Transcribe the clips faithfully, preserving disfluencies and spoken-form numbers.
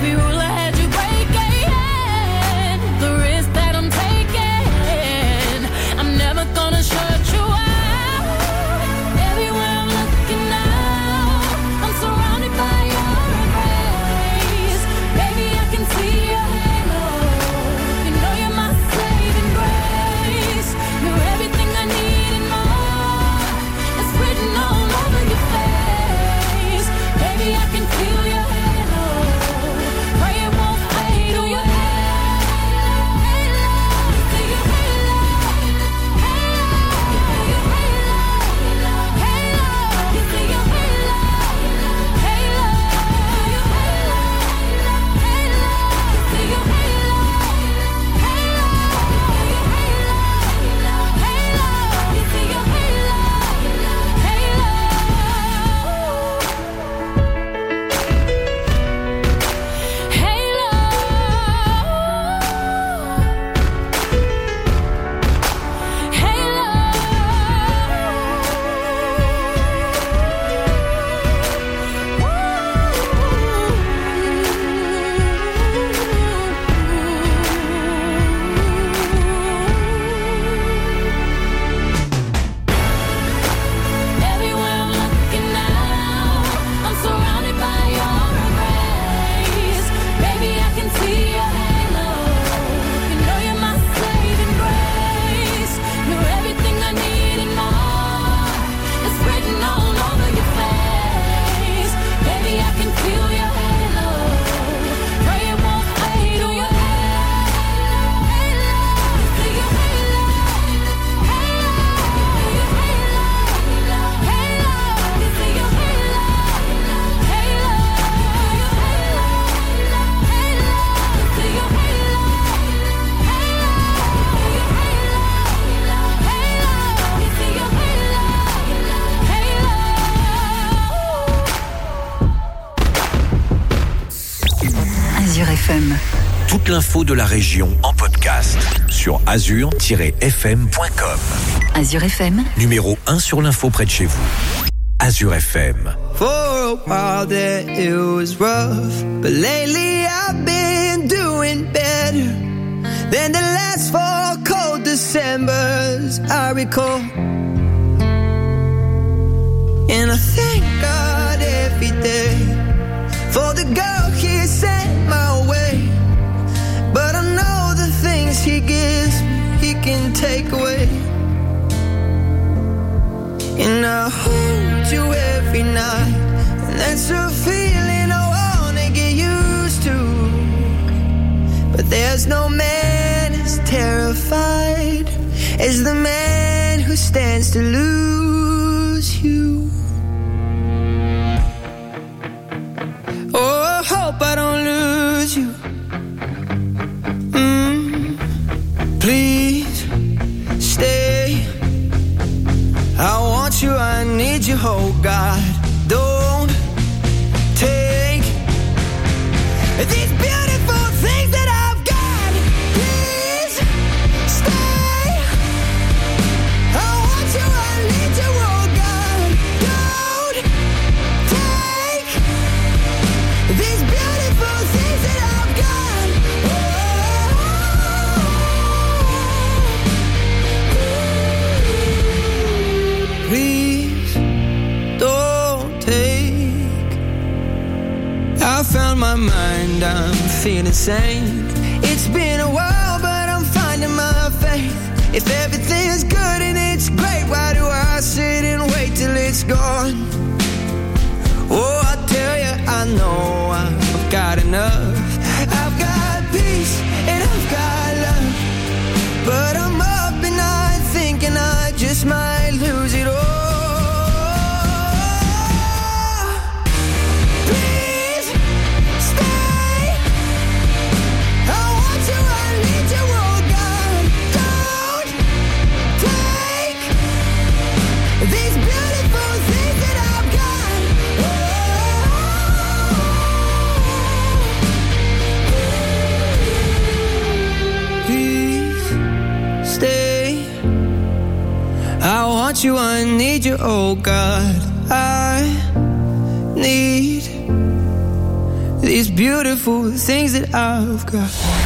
every rule I had you breaking, the risk that I'm taking, I'm never gonna shut you out. Everywhere I'm looking now, I'm surrounded by your embrace. Baby, I can see your halo. You know you're my saving grace. You're everything I need and more. It's written all over your face. Baby, I can feel your halo. Pray it won't fade. Oh, your halo, see your halo, halo, your halo, halo, you see your halo, halo, your halo, halo, see your halo, halo, your halo, halo, you see your halo, halo. Everywhere I'm looking now, I'm surrounded by your embrace. Baby, I can see your halo. You know you're my saving grace. You're everything I need and more. It's written all over your face. Baby, I can feel your halo. Pray it won't fade. Oh, your halo, halo, see your halo, halo, your halo, halo, you see your halo, halo, your halo, halo, see your halo, halo, your halo, halo, you see your halo, halo. Azure F M. Toute l'info de la région en podcast sur azur tiret f m point com. Azure F M. Numéro un sur l'info près de chez vous. Azure F M. For a while there it was rough, but lately I've been doing better than the last four cold Decembers I recall. And I thank God every day for the girl He sent my way. But I know the things He gives me, He can take away. And I hold you every night, and that's a feeling I wanna get used to. But there's no man as terrified as the man who stands to lose you. Oh, I hope I don't lose you. Mm, please stay. I want you, I need you, oh God. Don't take these beautiful things that I've got. Please stay. I want you, I need you, oh God. Don't take these beautiful things that I've got. Oh, please don't take. I found my mind, I'm feeling sane. It's been a while, but I'm finding my faith. If everything's good and it's great, why do I sit and wait till it's gone? Oh, I tell you, I know I've got enough. I've got peace and I've got love, but I'm up at night thinking I just might lose it all. Please stay. I want you, I need you, oh God. Don't take these beautiful things that I've got. Please stay. I want you, I need you, oh God. I need these beautiful things that I've got.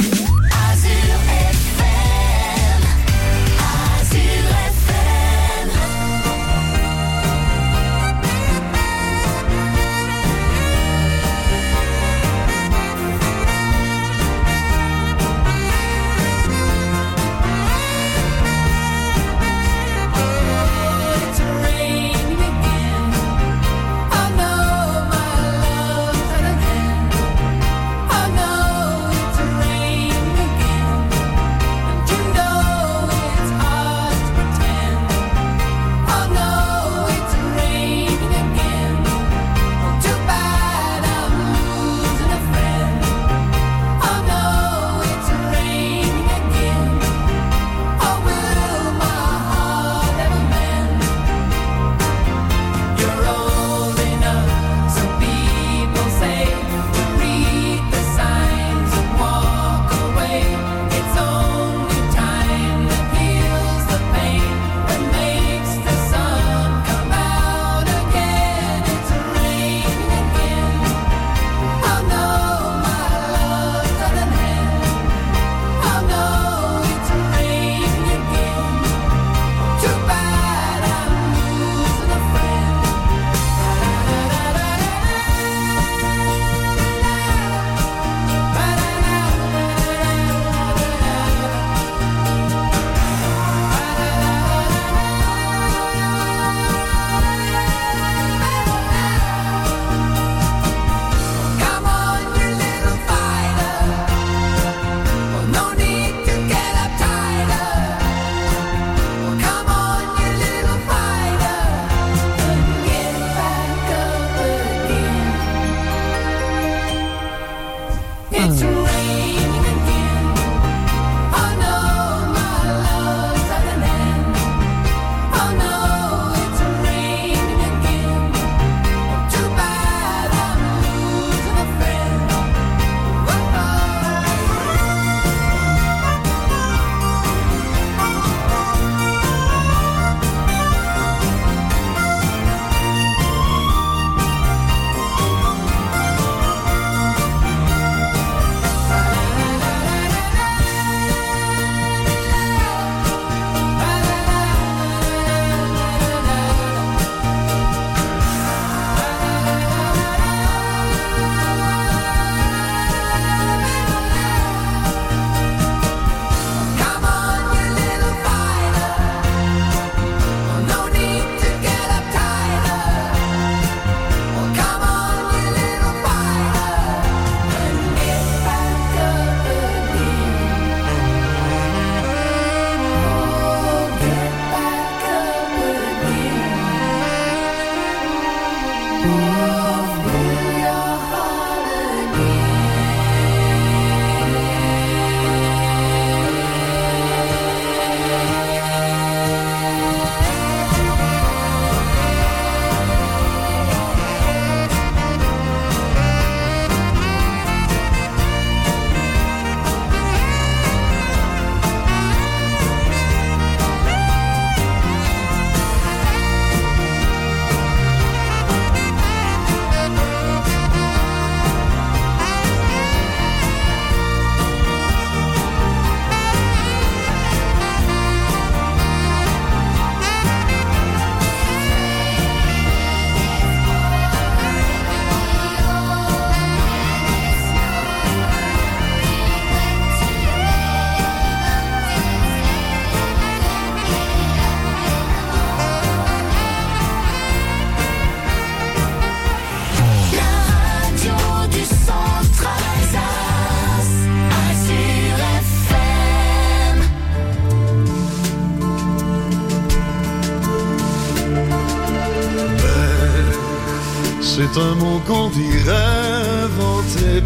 C'est un mot qu'on dirait inventé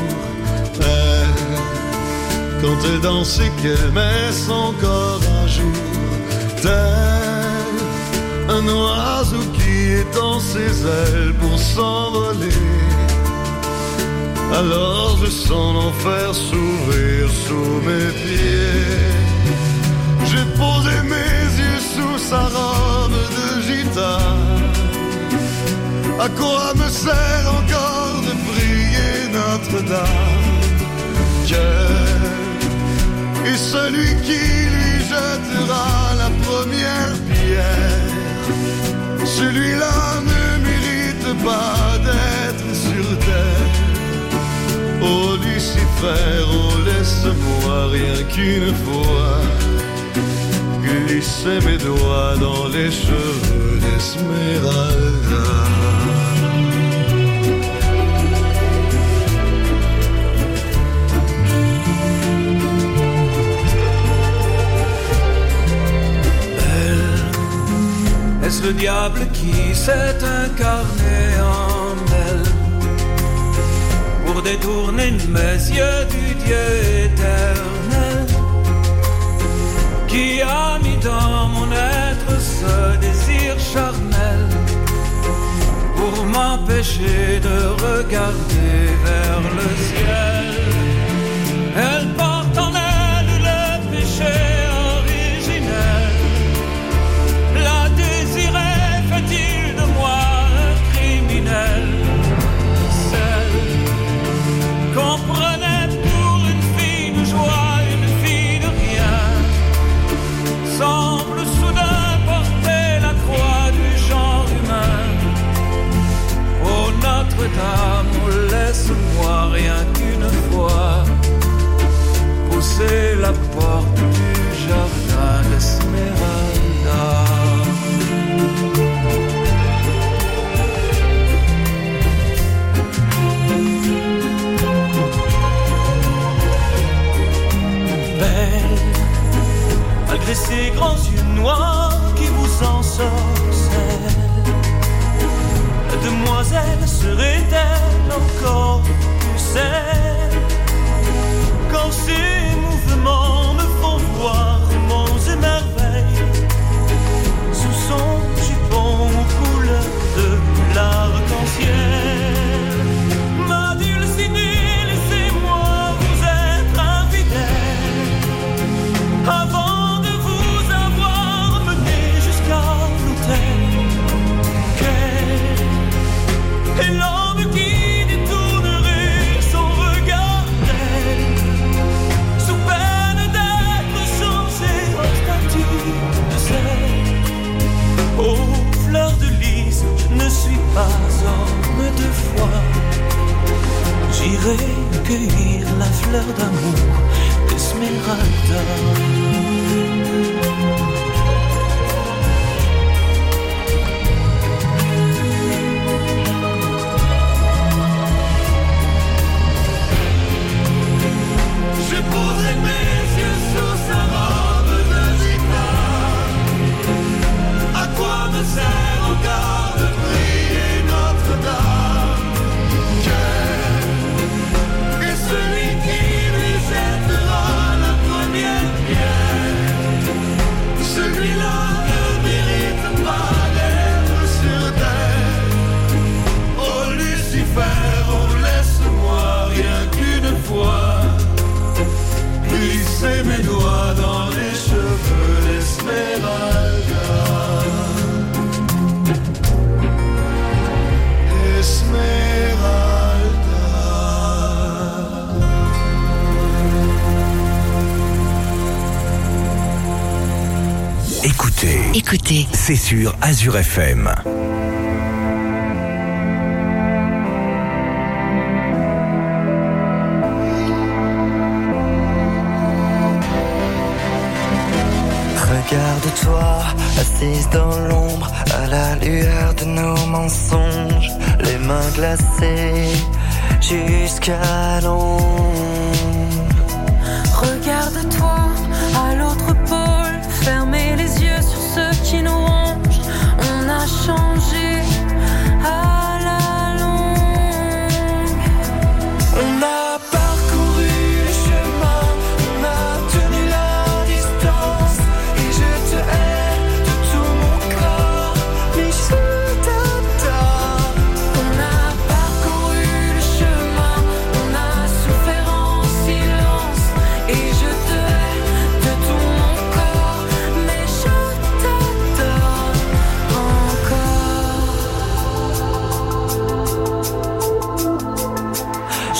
pour elle. Quand elle danse et qu'elle met son corps à jour, tel un oiseau qui étend ses ailes pour s'envoler. Alors je sens l'enfer s'ouvrir sous mes pieds. J'ai posé mes yeux sous sa robe de gitane. À quoi me sert encore de prier Notre-Dame. Cœur, et celui qui lui jettera la première pierre, celui-là ne mérite pas d'être sur terre. Oh Lucifer, oh laisse-moi rien qu'une fois glisser mes doigts dans les cheveux d'Esmeralda. Est-ce le diable qui s'est incarné en elle pour détourner mes yeux du Dieu éternel, qui a mis dans mon être ce désir charnel pour m'empêcher de regarder vers le ciel? Elle porte en elle le péché originel. La désirait, fait-il de moi un criminel? Celle qu'on prenait pour une fille de joie, une fille de rien, semble soudain porter la croix du genre humain. Oh Notre-Dame, oh laisse-moi rien qu'une fois pousser la porte du jardin d'Esmeralda. Belle, malgré ces grands yeux noirs qui vous ensorcellent, la demoiselle serait-elle encore plus celle? Quand ces mouvements me font voir monts et merveilles, sous son jupon aux couleurs de l'arc-en-ciel. Ma Dulcinée, laissez-moi vous être infidèle, avant de vous avoir mené jusqu'à l'autel. Et l'homme qui détournerait son regard d'elle, sous peine d'être changé en statue de sel. Oh, fleur de lys, je ne suis pas homme de foi. J'irai cueillir la fleur d'amour d'Esmeralda. Je poserai mes yeux sous sa robe de gitane. À quoi me sert encore de prier Notre-Dame? Cœur, et celui qui lui jettera la première pierre, celui-là ne mérite pas d'être sur terre. Oh Lucifer, oh laisse-moi rien qu'une fois glisser mes doigts dans les cheveux d'Esmeralda. Esmeralda. Écoutez, Écoutez, c'est sur Azure F M. Regarde-toi, assise dans l'ombre, à la lueur de nos mensonges, les mains glacées jusqu'à l'ombre. Regarde-toi à l'autre pôle, fermez les yeux sur ceux qui nous rongent. On a changé à la longue. On a parcouru le chemin, on a tenu la distance, et je te hais de tout mon corps, mais je t'adore. On a parcouru le chemin, on a souffert en silence, et je te hais de tout mon corps, mais je t'adore encore.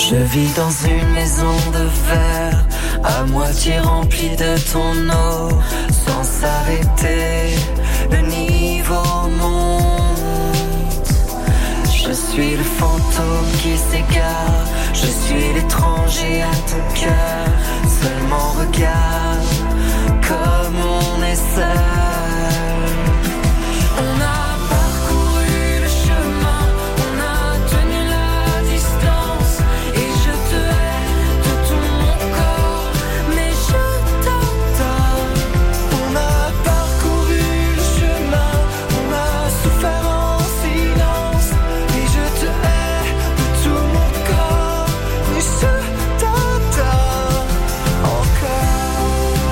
Je vis dans une maison de verre, à moitié remplie de ton eau, sans s'arrêter, le niveau monte. Je suis le fantôme qui s'égare, je suis l'étranger à ton cœur. Seulement regarde comme on est seul. On a parcouru le chemin, on a tenu la distance, et je te hais de tout mon corps, mais je t'adore. On a parcouru le chemin, on a souffert en silence, et je te hais de tout mon corps, mais je t'adore encore.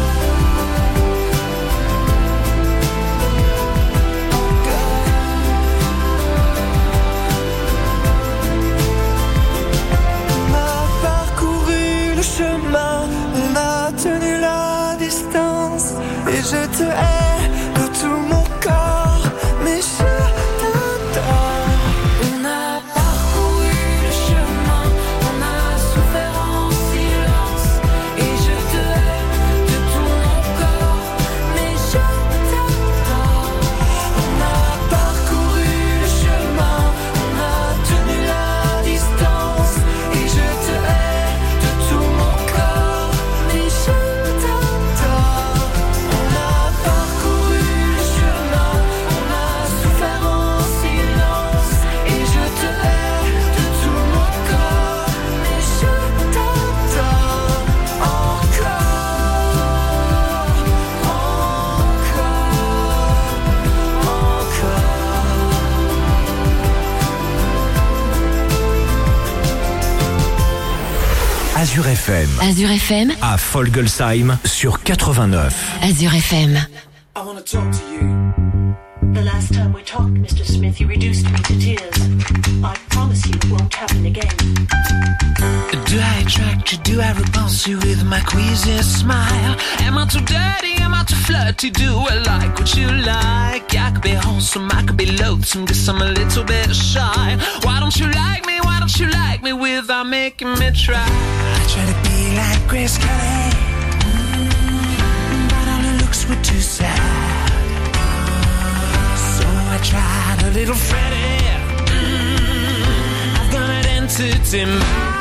On a parcouru le chemin, on a tenu la distance, et je te hais de tout mon corps, mais je t'adore. On a parcouru le chemin, on a souffert en silence, et je te hais de tout mon corps, mais je t'adore. On a parcouru le chemin, on a tenu la distance, et je te hais de tout mon corps, mais je t'adore. On a parcouru le chemin, on a souffert en silence, et je te hais de tout mon corps, mais je t'adore encore, Azure F M. Azure F M. À Folgelsheim sur quatre-vingt-neuf. Azure F M. I wanna talk to you. The last time we talked, Mister Smith, you reduced me to tears. I promise you it won't happen again. Do I attract you? Do I repulse you with my queasy smile? Am I too dirty? Am I too flirty? Do I like what you like? I could be wholesome, I could be loathsome, guess I'm a little bit shy. Why don't you like me? Why don't you like me without making me try? I try to be like Grace Kelly, mm, but all her looks were too sad. So I tried a little Freddie. Mm, I've got an entity mind.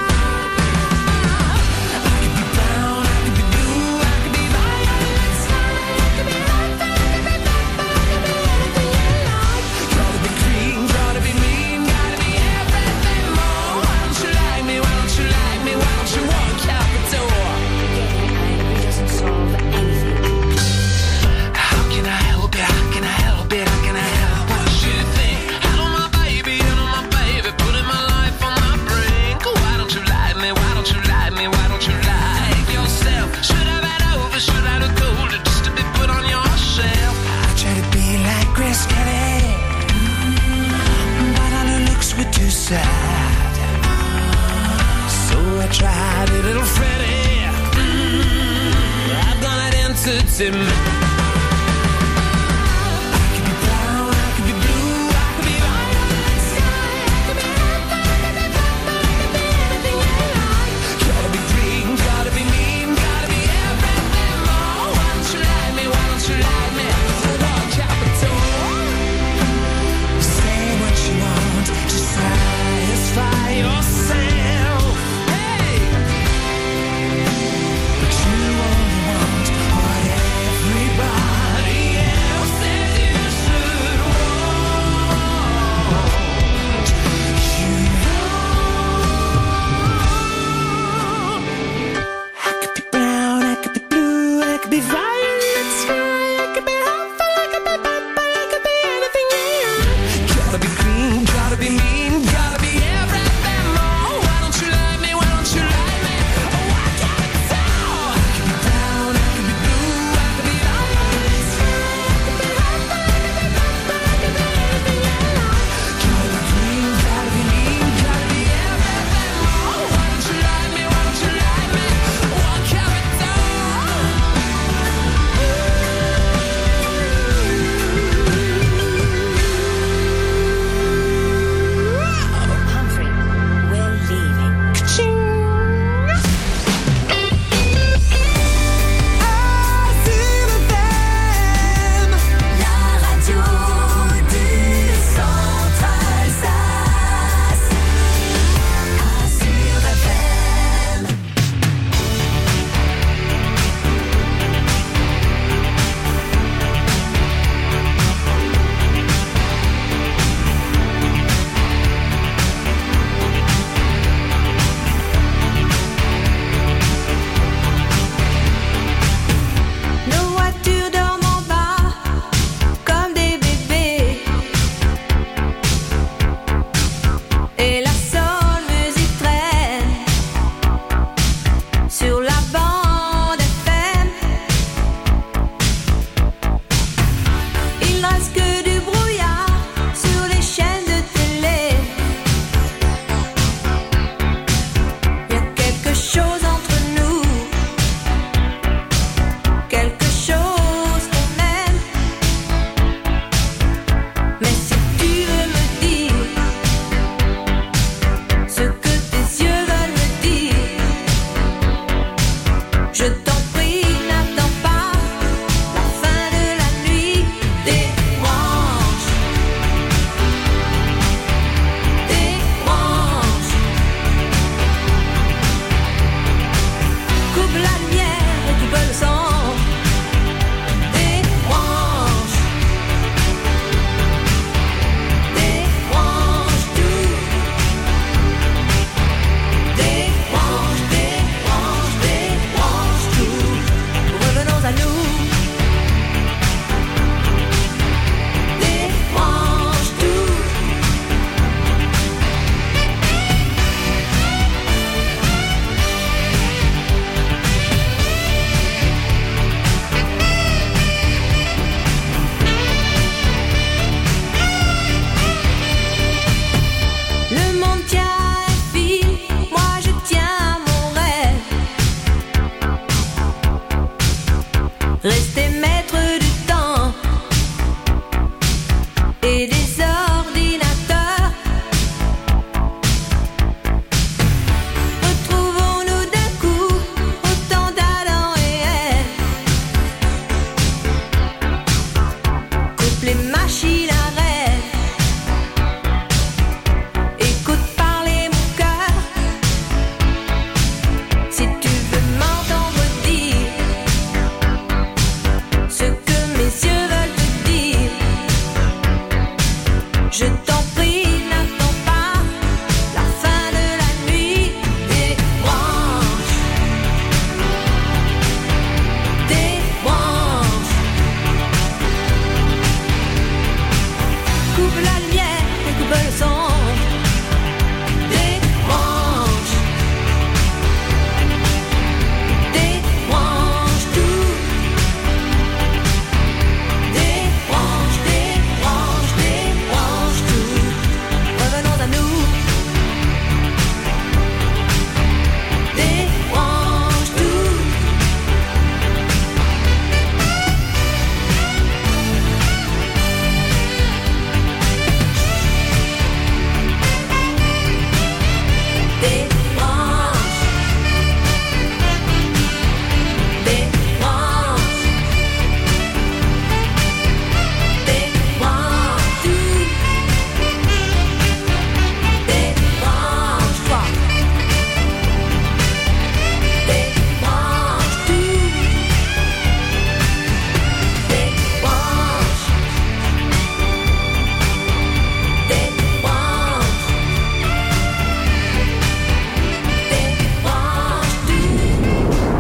Sad. So I tried a little Freddie. Mm, I've got an entity mind. Everybody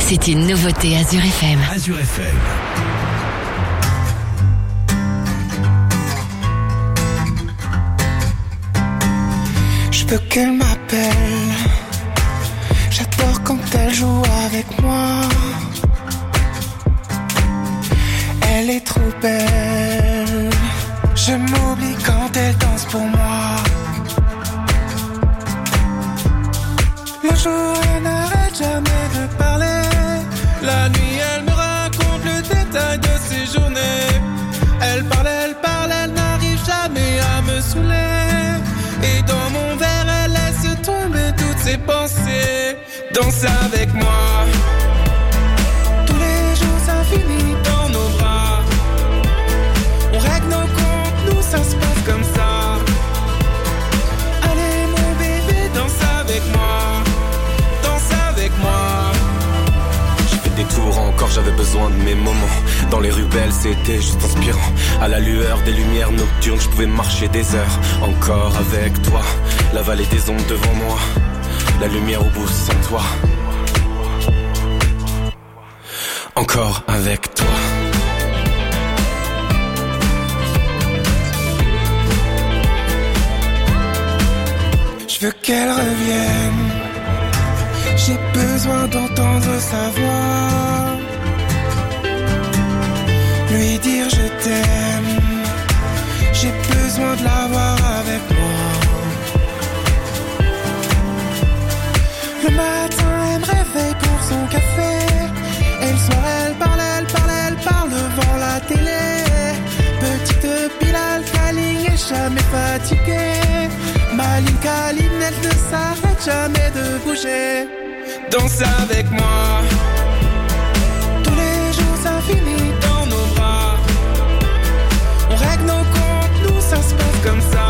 C'est une nouveauté Azure F M. Azure F M. Je veux qu'elle m'appelle. J'adore quand elle joue avec moi. Elle est trop belle. Je m'oublie quand elle danse pour moi. Le jour elle n'arrête jamais de parler. La nuit elle me raconte le détail de ses journées. Elle parle, elle parle, elle n'arrive jamais à me saouler. Et dans mon verre elle laisse tomber toutes ses pensées. Danse avec moi. Tous les jours ça finit dans nos bras. On règle nos comptes, nous ça se passe comme ça. Allez mon bébé, danse avec moi. Danse avec moi. J'ai fait des tours encore, j'avais besoin de mes moments. Dans les rues belles, c'était juste inspirant. À la lueur des lumières nocturnes, je pouvais marcher des heures. Encore avec toi, la vallée des ombres devant moi. La lumière au bout sans toi. Encore avec toi. Je veux qu'elle revienne. J'ai besoin d'entendre sa voix. Lui dire je t'aime. J'ai besoin de l'avoir avec moi. Le matin elle me réveille pour son café. Et le soir elle parle, elle parle, elle parle devant la télé. Petite pile alcaline et jamais fatiguée. Ma ligne câline, elle ne s'arrête jamais de bouger. Danse avec moi. Tous les jours ça finit dans nos bras. On règle nos comptes, nous ça se passe comme ça.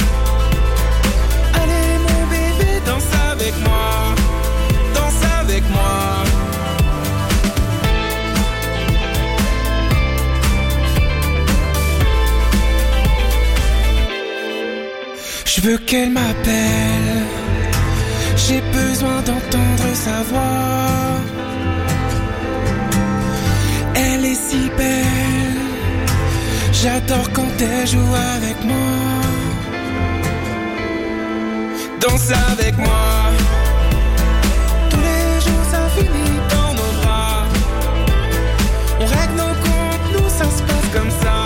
Allez mon bébé, danse avec moi. Danse avec moi. Je veux qu'elle m'appelle. J'ai besoin d'entendre sa voix. Elle est si belle. J'adore quand elle joue avec moi. Danse avec moi. Tous les jours ça finit dans nos bras. On règle nos comptes, nous ça se passe comme ça.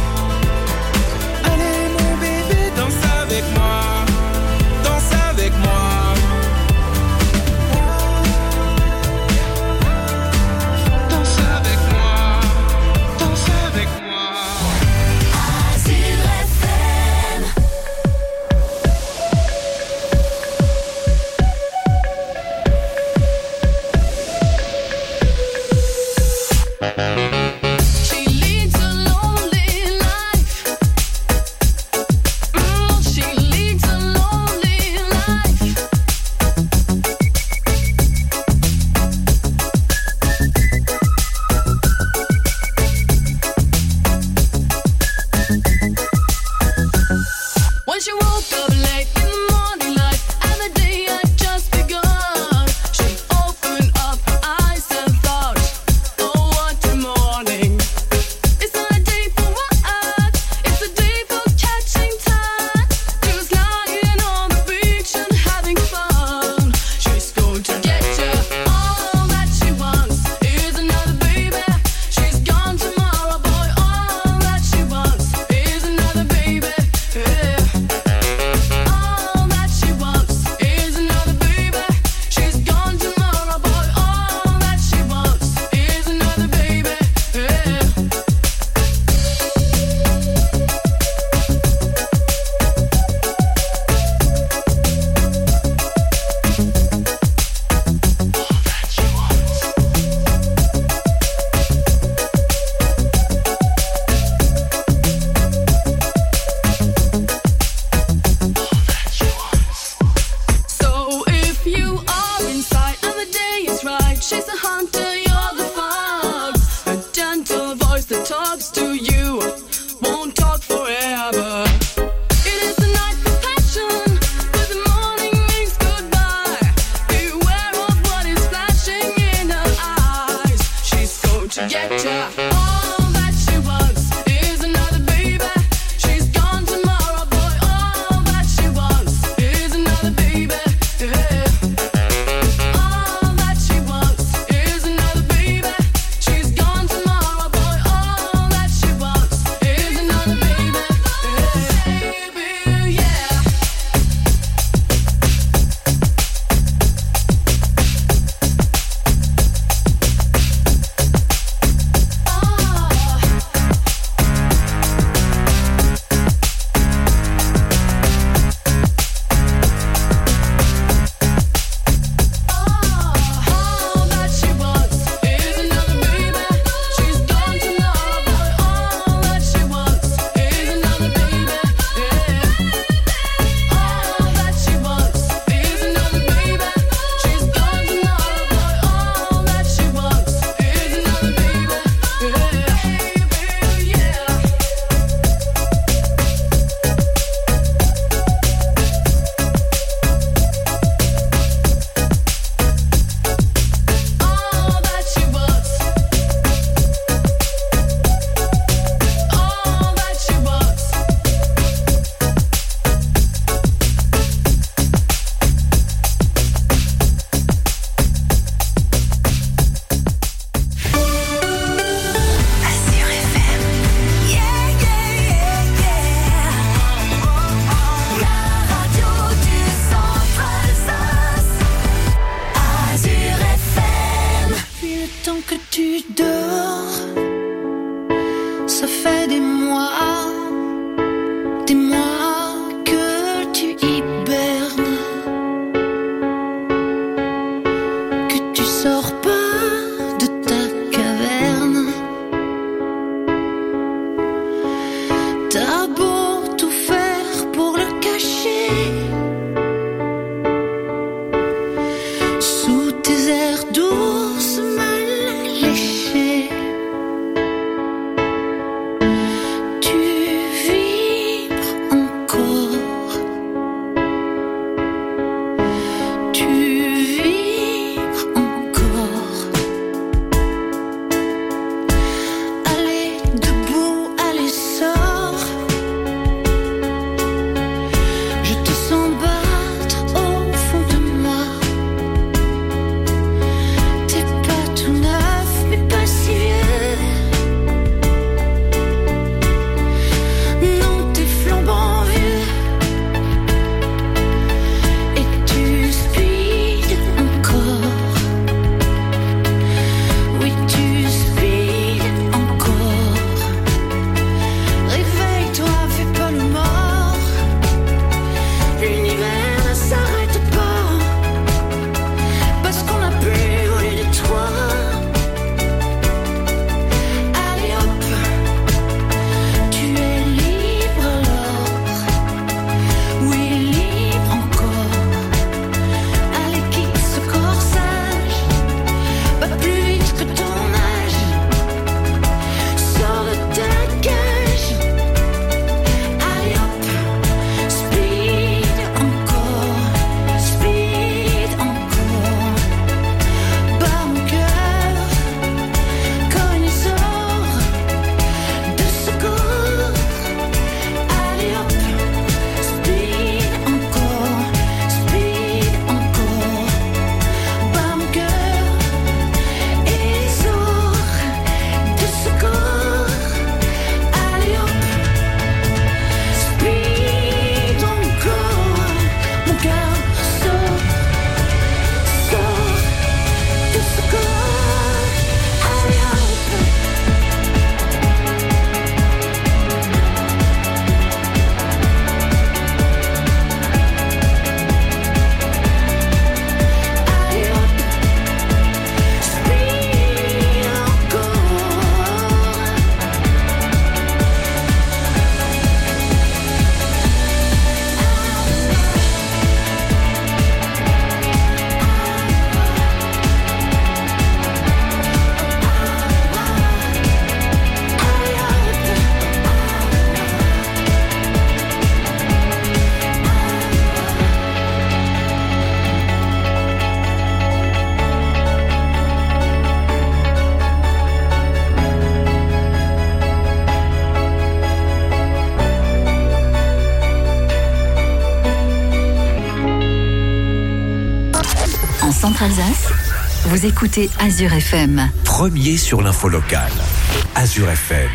Allez mon bébé, danse avec moi. Danse avec moi. Danse avec moi. Danse avec moi. Azure F M. Sous tes airs douces mal léchés, En Centre-Alsace, vous écoutez Azure F M. Premier sur l'info locale. Azure F M.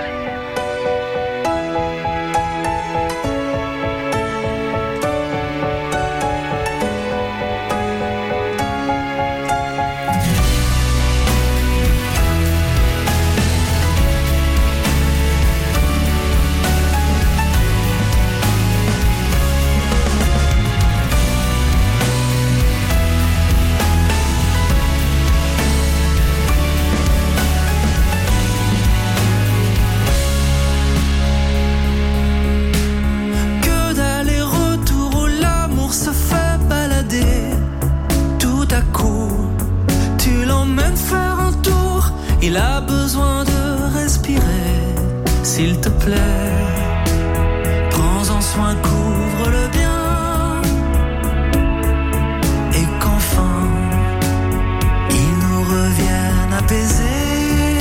Il a besoin de respirer, s'il te plaît. Prends-en soin, couvre-le bien. Et qu'enfin, il nous revienne apaisé.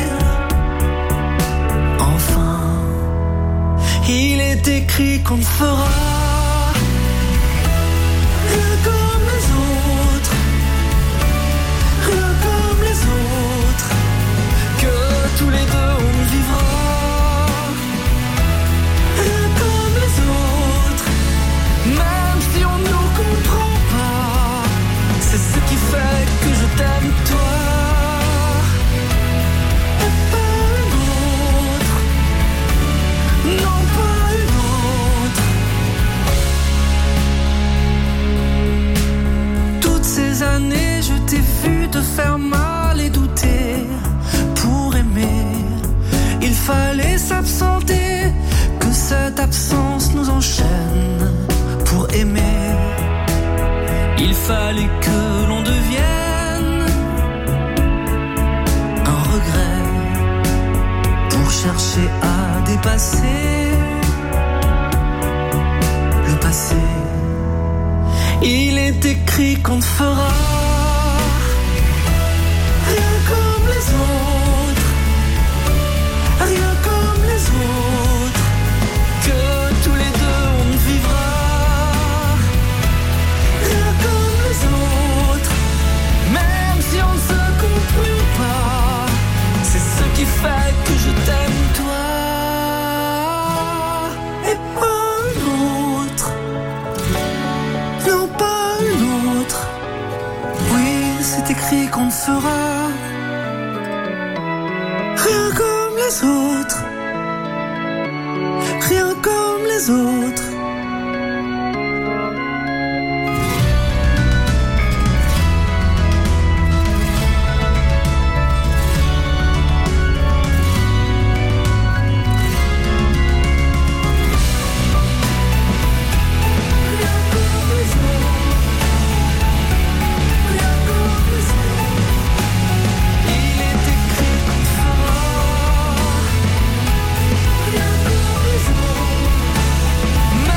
Enfin, il est écrit qu'on ne fera rien comme les autres. Rien comme les autres. Que tous les deux on vivra rien comme les autres. Même si on ne nous comprend pas, c'est ce qui fait que je t'aime toi. Et pas une autre. Non, pas une autre. Toutes ces années je t'ai vu te faire mal et douter. Pour aimer, il fallait s'absenter, que cette absence nous enchaîne. Pour aimer, il fallait que l'on devienne un regret pour chercher à dépasser le passé. Il est écrit qu'on ne fera rien comme les autres. Rien comme les autres. Que tous les deux on vivra rien comme les autres. Même si on ne se comprend pas, c'est ce qui fait que je t'aime toi. Et pas une autre. Non, pas une autre. Oui, c'est écrit qu'on ne fera rien comme les autres. Rien comme les autres. Même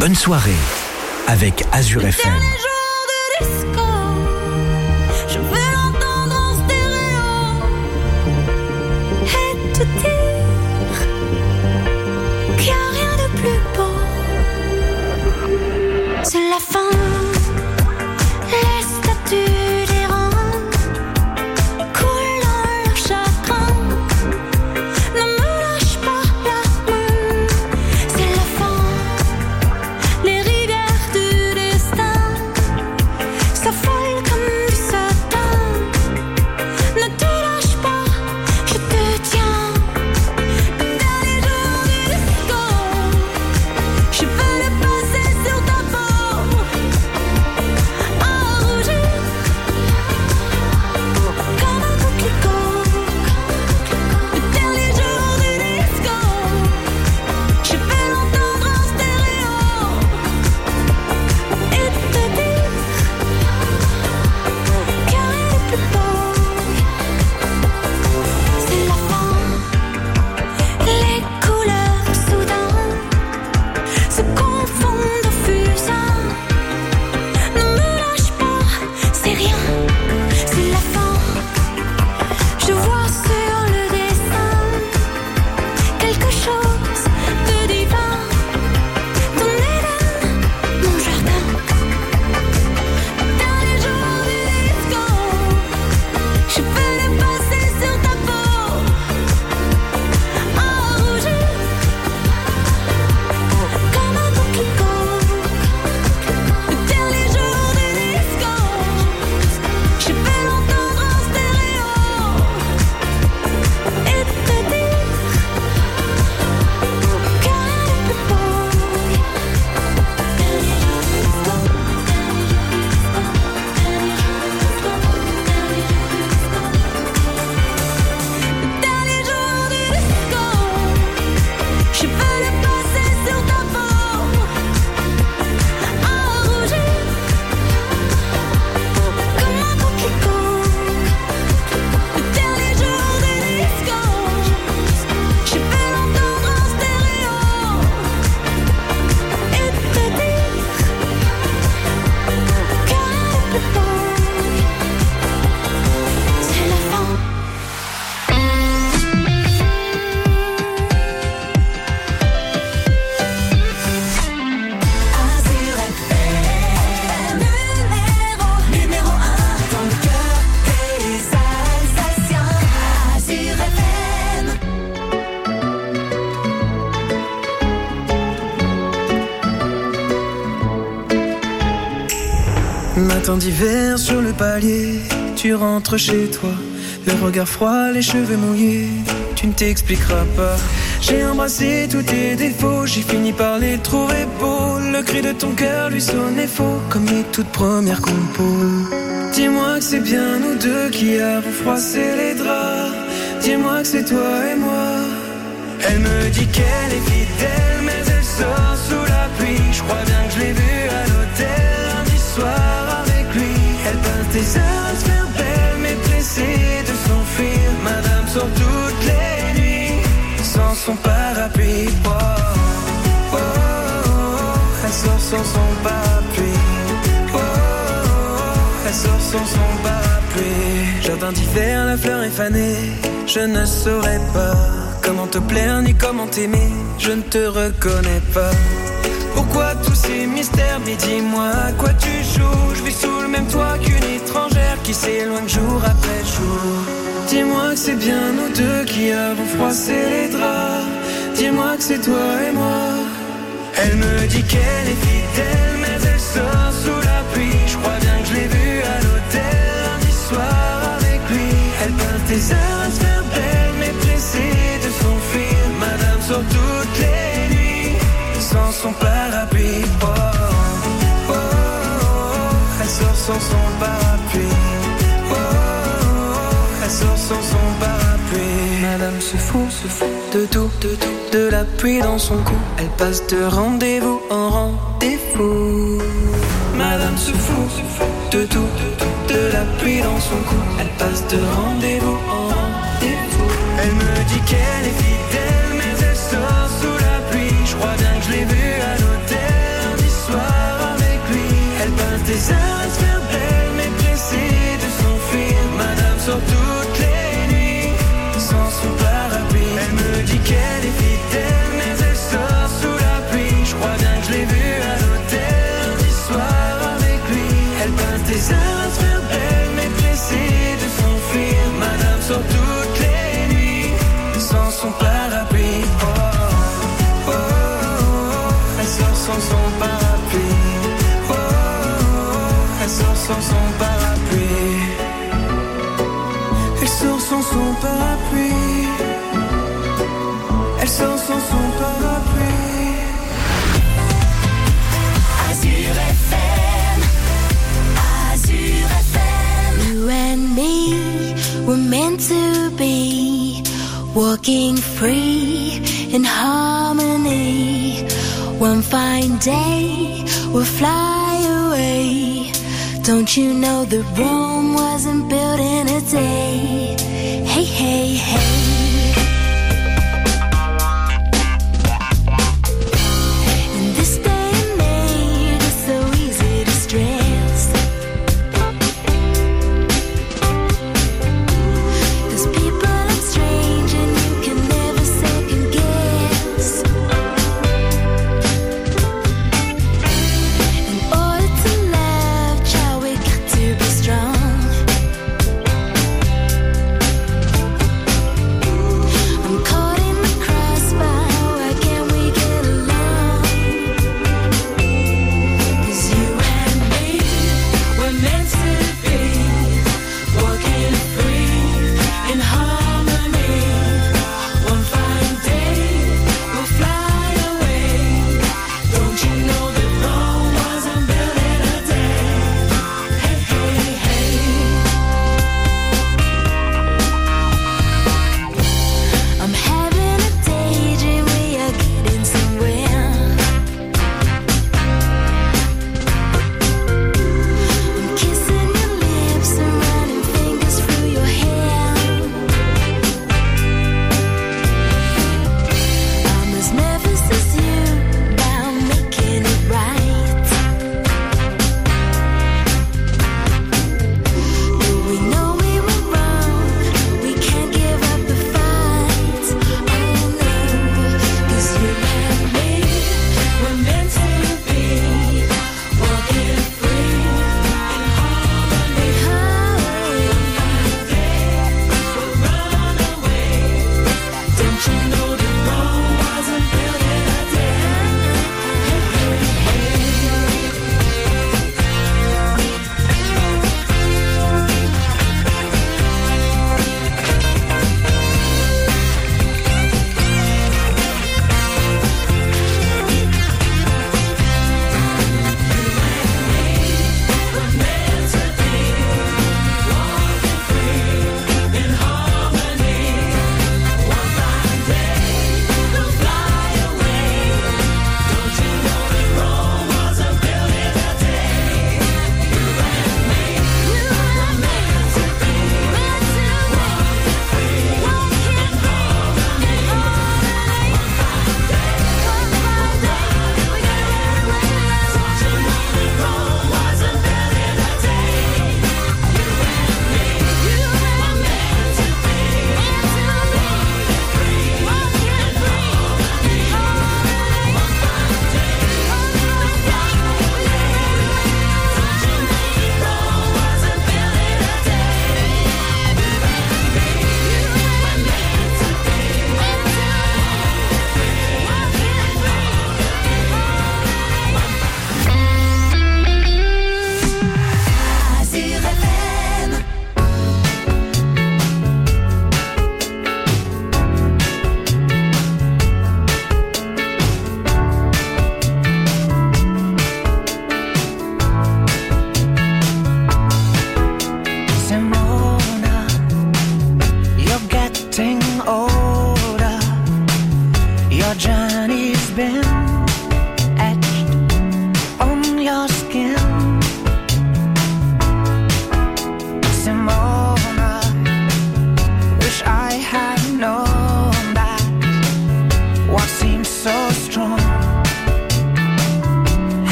bonne soirée avec Azure F M. Dernier jour de disco, je veux l'entendre en stéréo et te dire qu'il n'y a rien de plus beau. C'est la fin, les statues des rangs coulent dans leur chagrin. Ne me lâche pas la main, c'est la fin. Les rivières du destin s'affolent comme du satin. Ne te lâche pas, je te tiens. Le dernier jour du disco, je veux le passer sur ta peau à rougir comme un coquelicot. Le dernier jour du disco, je veux l'entendre en stéréo et te dire qu'il n'y a rien de plus beau. C'est la fin, les couleurs soudain se confondent au fusain. Ne me lâche pas, c'est rien, c'est la fin. Je vois sur le dessin quelque chose de divin. Ton Éden, mon jardin. Dernier jour du disco, je veux le passer sur ta peau à rougir comme un coquelicot. Le dernier jour du disco, je veux l'entendre en stéréo et te dire qu'il n'y a rien de plus beau. Le dernier jour du disco, je veux le passer sur ta peau à rougir comme un coquelicot. Le dernier jour du disco, je veux l'entendre en stéréo et te dire qu'il n'y a rien de plus beau. C'est la fin. Azure F M, numéro, numéro un, dans le cœur des Alsaciens. Azure F M. Matin d'hiver sur le palier, tu rentres chez toi, le regard froid, les cheveux mouillés, tu ne t'expliqueras pas. J'ai embrassé tous tes défauts, j'ai fini par les trouver beaux. Le cri de ton cœur lui sonnait faux, comme les toutes premières compos. Dis-moi que c'est bien nous deux qui avons froissé les draps. Dis-moi que c'est toi et moi. Elle me dit qu'elle est fidèle, mais elle sort sous la pluie. Je crois bien que je l'ai vue à l'hôtel lundi soir avec lui. Elle passe des heures à se faire belle, mais pressée de s'enfuir. Madame sort toutes les nuits sans son parapluie. Oh, oh, oh, oh, elle sort sans son parapluie. Oh, oh, oh, elle sort sans son parapluie. Jardin d'hiver, la fleur est fanée. Je ne saurais pas comment te plaire ni comment t'aimer. Je ne te reconnais pas. Pourquoi tous ces mystères? Mais dis-moi à quoi tu joues. Je vis sous le même toit qu'une étrangère qui s'éloigne jour après jour. Dis-moi que c'est bien nous deux qui avons froissé les draps. Dis-moi que c'est toi et moi. Elle me dit qu'elle est fidèle, mais elle sort sous la pluie. Je crois bien que je l'ai vue à l'hôtel lundi soir avec lui. Elle passe des heures à se faire belle, mais pressée de s'enfuir. Madame sort toutes les nuits sans son parapluie. Oh, oh, oh, oh, elle sort sans son parapluie. Oh, oh, oh, elle sort sans son parapluie. Madame se fout, se fout de tout, de tout, de la pluie dans son cou. Elle passe de rendez-vous en rendez-vous. Madame se fout, se fout de tout, de tout, de la pluie dans son cou. Elle passe de rendez-vous en rendez-vous. Elle me dit qu'elle est fidèle, mais elle sort sous la pluie. Je crois bien que je l'ai vue à l'hôtel walking free in harmony. One fine day we'll fly away. Don't you know that Rome wasn't built in a day? Hey, hey, hey.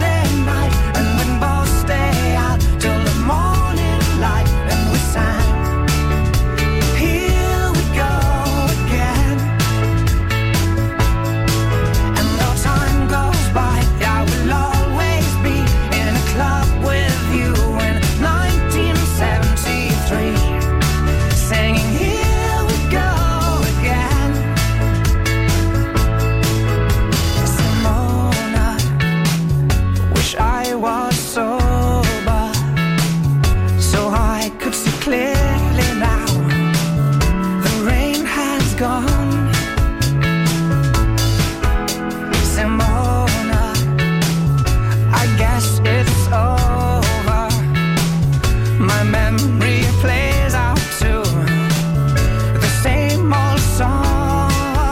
Till the morning light, and we sang memory plays out to the same old song.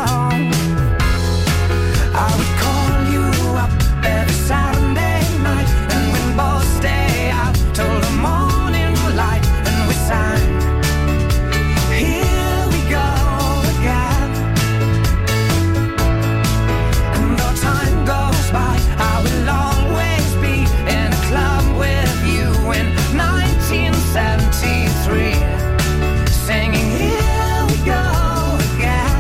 I would call you up every Saturday night, and we'd both stay out till the morning light, and we sang, here we go again. And though time goes by, I will always be in a club with you in nineteen seventy-three, singing here we go again.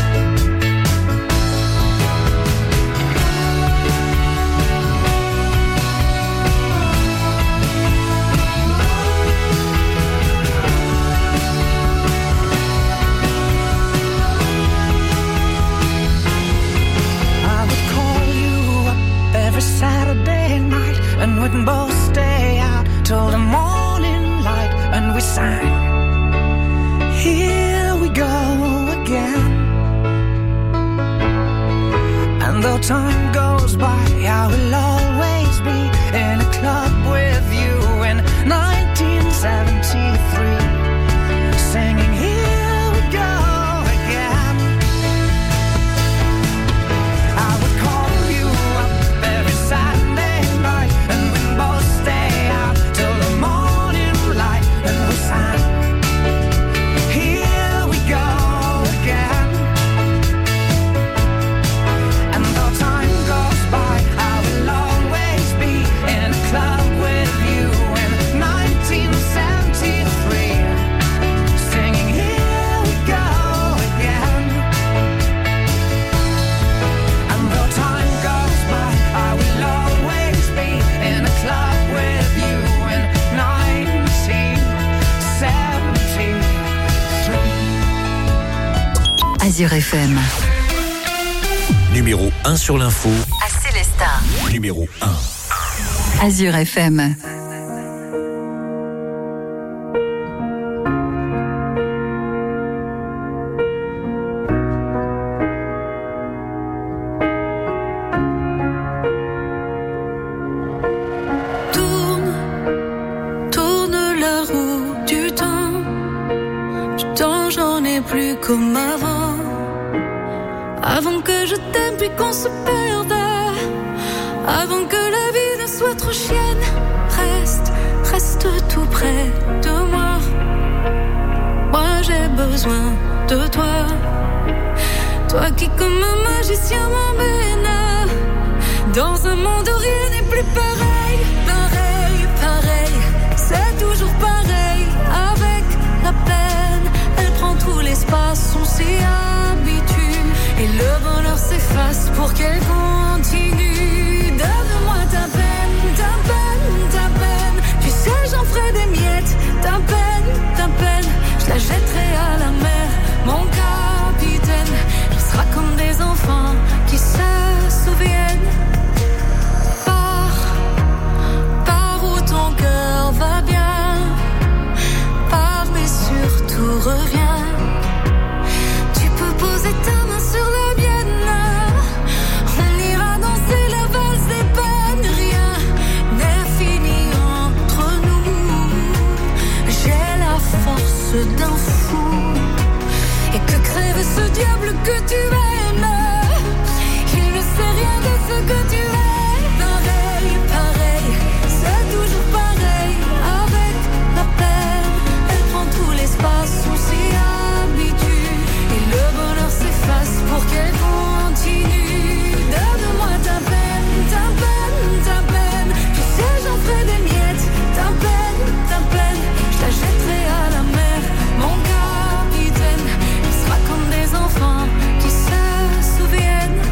I would call you up every Saturday night, and we'd both stay out till the morning light, and we sang, here we go again. And though time goes by, I will always be in a club with you in nineteen seventy-three, singing here we go again. I would call you up every Saturday night, and we'd both stay out till the morning light, and we sang, here we go again. And though time goes by, I will always be in a club with you in nineteen seventy-three, singing here we go again. And though time goes by, I will always be in a club with you in nineteen seventy-three. Azure F M. Numéro un sur l'info, À Célestat. numéro un. Azure F M. Tourne, tourne la roue du temps. Du temps, j'en ai plus comme avant. Avant que je t'aime puis qu'on se perde. Avant que la vie ne soit trop chienne. Reste, reste tout près de moi. Moi j'ai besoin de toi. Toi qui comme un magicien m'emmène dans un monde où rien n'est plus pareil. Pareil, pareil, c'est toujours pareil. Avec la peine, elle prend tout l'espace. On s'y habitue et le bonheur s'efface pour qu'elle continue. Donne-moi ta peine, ta peine, ta peine. Tu sais j'en ferai des miettes. Ta peine, ta peine, je la jetterai à la mer. Mon capitaine, on sera comme des enfants qui se souviennent. Pars, pars où ton cœur va bien. Pars mais surtout reviens. Tu peux poser ta main sur la mienne. On ira danser la valse des peines. Rien n'est fini entre nous. J'ai la force d'un fou. Et que crève ce diable que tu aimes. Il ne sait rien de ce que tu es. Pareil, pareil, c'est toujours pareil. Avec la peine, elle prend tout l'espace. On s'y habitue et le bonheur s'efface pour qu'elle continue. Donne-moi ta peine, ta peine, ta peine. Tu sais j'en ferai des miettes. Ta peine, ta peine, je la jetterai à la mer. Mon capitaine, il sera comme des enfants qui se souviennent.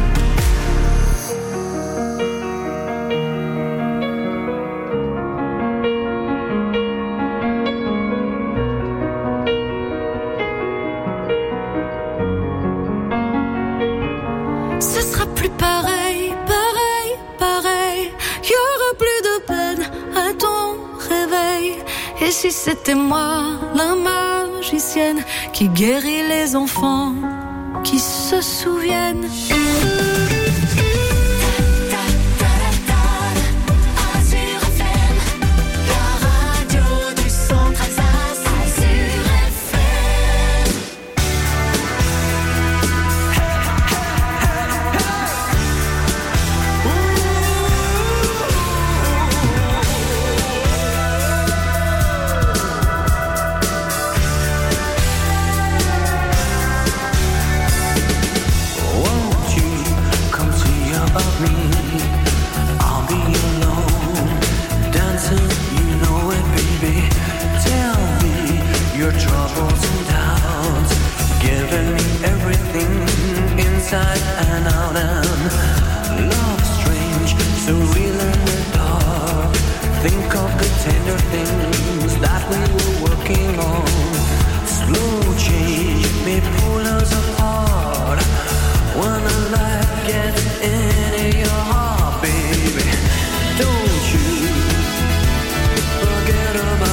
Ce sera plus pareil, pareil, pareil. Y aura plus de peine à ton réveil. Et si c'était moi, la magicienne, qui guérit les enfants qui se souviennent.